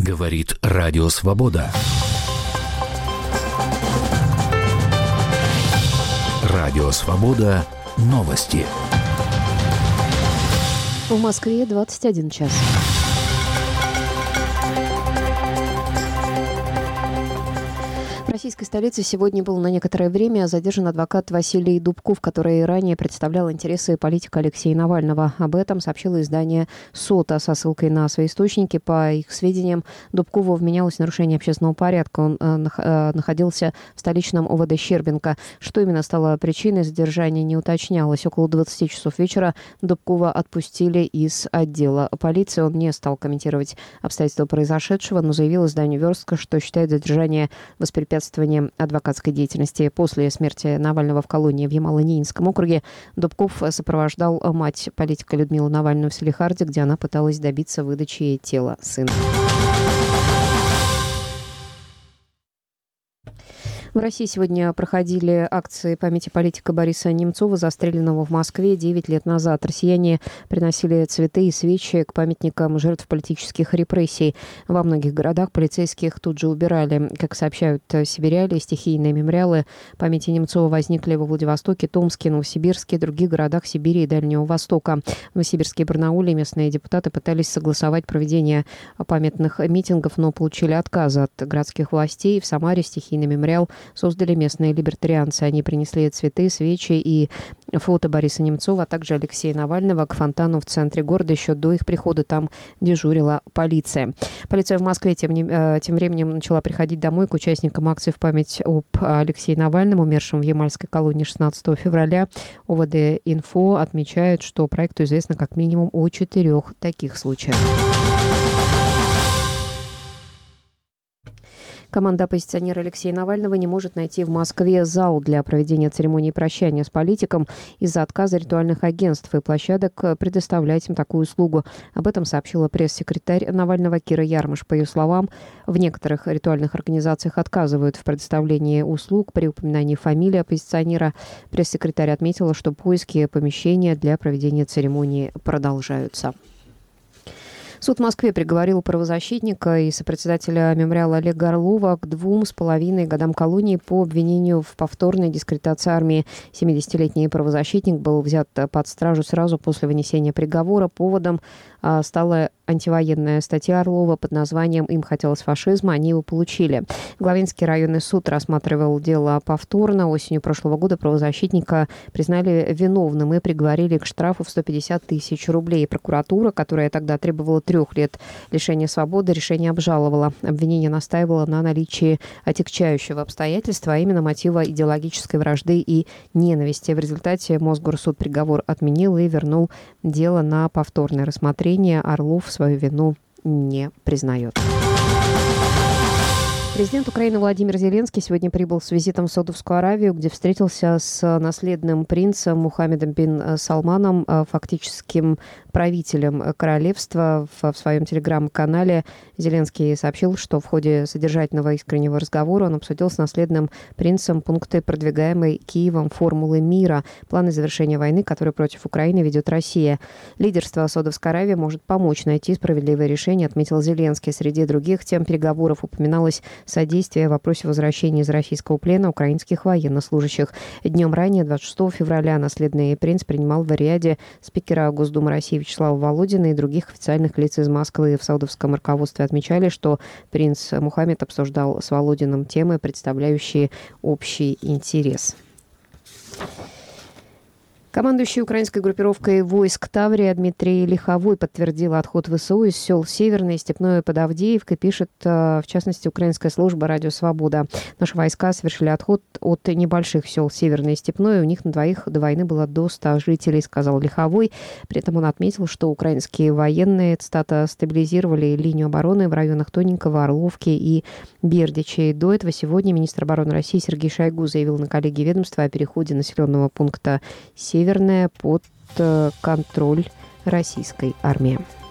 Говорит Радио Свобода. Радио Свобода. Новости. В Москве 21 час. В российской столице сегодня был на некоторое время задержан адвокат Василий Дубков, который ранее представлял интересы политика Алексея Навального. Об этом сообщило издание «Сота» со ссылкой на свои источники. По их сведениям, Дубкову вменялось нарушение общественного порядка. Он находился в столичном ОВД Щербинка. Что именно стало причиной задержания, не уточнялось. Около 20 часов вечера Дубкова отпустили из отдела полиции. Он не стал комментировать обстоятельства произошедшего, но заявил изданию «Верстка», что считает задержание воспрепятствованием адвокатской деятельности. После смерти Навального в колонии в Ямало-Ненецком округе Дубков сопровождал мать политика Людмилу Навальную в Салехарде, где она пыталась добиться выдачи тела сына. В России сегодня проходили акции памяти политика Бориса Немцова, застреленного в Москве 9 лет назад. Россияне приносили цветы и свечи к памятникам жертв политических репрессий. Во многих городах полицейских тут же убирали. Как сообщают сибиряне, стихийные мемориалы памяти Немцова возникли во Владивостоке, Томске, Новосибирске и других городах Сибири и Дальнего Востока. В Новосибирске и Барнауле местные депутаты пытались согласовать проведение памятных митингов, но получили отказ от городских властей. В Самаре стихийный мемориал создали местные либертарианцы. Они принесли цветы, свечи и фото Бориса Немцова, а также Алексея Навального к фонтану в центре города. Еще до их прихода там дежурила полиция. Полиция в Москве тем временем начала приходить домой к участникам акции в память об Алексее Навальном, умершем в Ямальской колонии 16 февраля. ОВД-Инфо отмечает, что проекту известно как минимум о 4 таких случаях. Команда оппозиционера Алексея Навального не может найти в Москве зал для проведения церемонии прощания с политиком из-за отказа ритуальных агентств и площадок предоставлять им такую услугу. Об этом сообщила пресс-секретарь Навального Кира Ярмыш. По ее словам, в некоторых ритуальных организациях отказывают в предоставлении услуг при упоминании фамилии оппозиционера. Пресс-секретарь отметила, что поиски помещения для проведения церемонии продолжаются. Суд в Москве приговорил правозащитника и сопредседателя мемориала Олега Орлова к 2,5 годам колонии по обвинению в повторной дискредитации армии. 70-летний правозащитник был взят под стражу сразу после вынесения приговора. Поводом стала антивоенная статья Орлова под названием «Им хотелось фашизма, они его получили». Главинский районный суд рассматривал дело повторно. Осенью прошлого года правозащитника признали виновным и приговорили к штрафу в 150 тысяч рублей. Прокуратура, которая тогда требовала 3 лет лишения свободы, решение обжаловала. Обвинение настаивало на наличии отягчающего обстоятельства, а именно мотива идеологической вражды и ненависти. В результате Мосгорсуд приговор отменил и вернул дело на повторное рассмотрение. Орлов свою вину не признает. Президент Украины Владимир Зеленский сегодня прибыл с визитом в Саудовскую Аравию, где встретился с наследным принцем Мухаммедом бин Салманом, фактическим правителем королевства. В своем телеграм-канале Зеленский сообщил, что в ходе содержательного искреннего разговора он обсудил с наследным принцем пункты продвигаемой Киевом формулы мира, планы завершения войны, которую против Украины ведет Россия. Лидерство Саудовской Аравии может помочь найти справедливое решение, отметил Зеленский. Среди других тем переговоров упоминалось содействие в вопросе возвращения из российского плена украинских военнослужащих. Днем ранее, 26 февраля, наследный принц принимал в Риаде спикера Госдумы России Вячеслава Володина и других официальных лиц из Москвы. В саудовском руководстве отмечали, что принц Мухаммед обсуждал с Володиным темы, представляющие общий интерес. Командующий украинской группировкой войск Таврия Дмитрий Лиховой подтвердил отход ВСУ из сел Северное и Степное под Авдеевкой, пишет, в частности, украинская служба «Радио Свобода». Наши войска совершили отход от небольших сел Северное и Степное. У них на двоих до войны было до 100 жителей, сказал Лиховой. При этом он отметил, что украинские военные, цитата, стабилизировали линию обороны в районах Тоненького, Орловки и Бердичей. До этого сегодня министр обороны России Сергей Шойгу заявил на коллегии ведомства о переходе населенного пункта Северное под контроль российской армии.